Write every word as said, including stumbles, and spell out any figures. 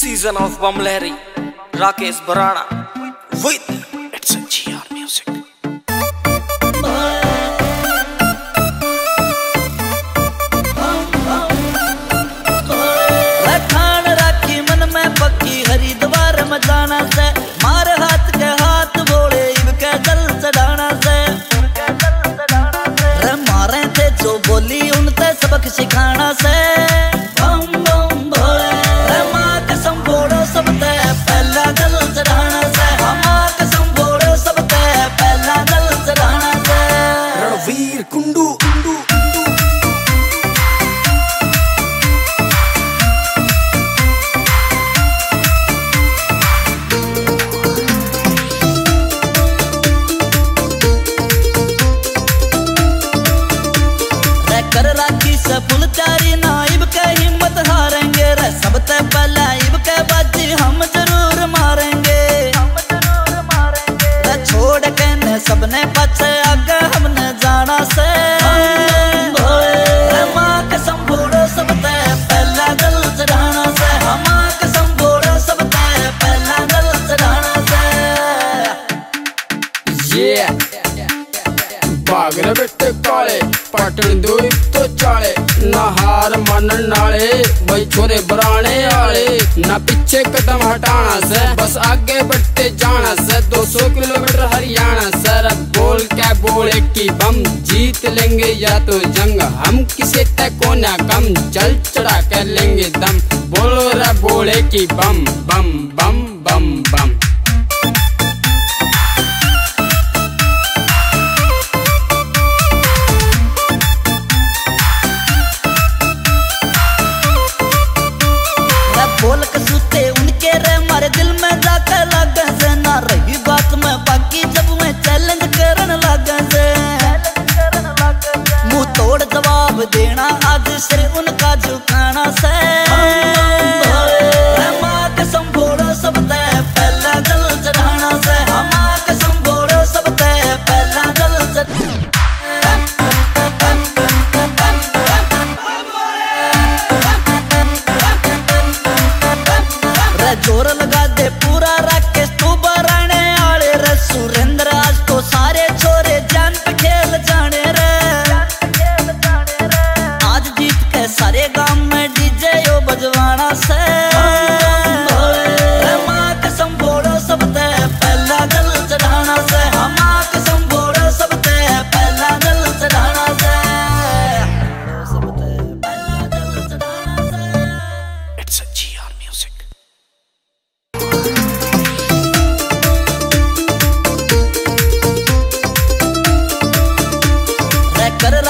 Season of Bamlehri, Rakesh Barana with It's a G R Music. ठान राखी मन में पक्की हरिद्वार में जाना से, मार हाथ के हाथ बोले इनके जल चढ़ाना से। रे मारे थे जो बोली उनसे सबक सिखाना से। बम बम भोले रे माँ कसम बोलो सब ते पहला जल चढ़ाना से। माँ कसम बोलो सब ते पहला जल चढ़ाना से। रणवीर कुंडू कर राखी से फुलचारी नाइब के हिम्मत हारेंगे रे। सब ते पहला इब के बाजी हम जरूर मारेंगे। रे छोड़ के ने सबने पीछे आगे हमने जाना से। रे माँ कसम बोलो सब ते पहला जल चढ़ाना से। माँ कसम बोलो सब ते पहला जल चढ़ाना से। ये बागल बेटे काले पाटन दो तो चाले, ना हार मानन नाले भाई छोरे बराने आले। ना पीछे कदम हटाना से, बस आगे बढ़ते जाना से। दो सौ किलोमीटर हरियाणा सर, बोल क्या बोले कि बम जीत लेंगे या तो जंग। हम किसी तक को ना कम, चल चढ़ा कर लेंगे दम। बोलो रे बोले कि बम बम बम बम बम। बोल के सूते उनके रे मारे दिल में जाकर लागे से। ना रही बात में बाकी जब मैं चैलेंज करन लागे से। मुंह तोड़ जवाब देना आज सिर उनका झुकाना से।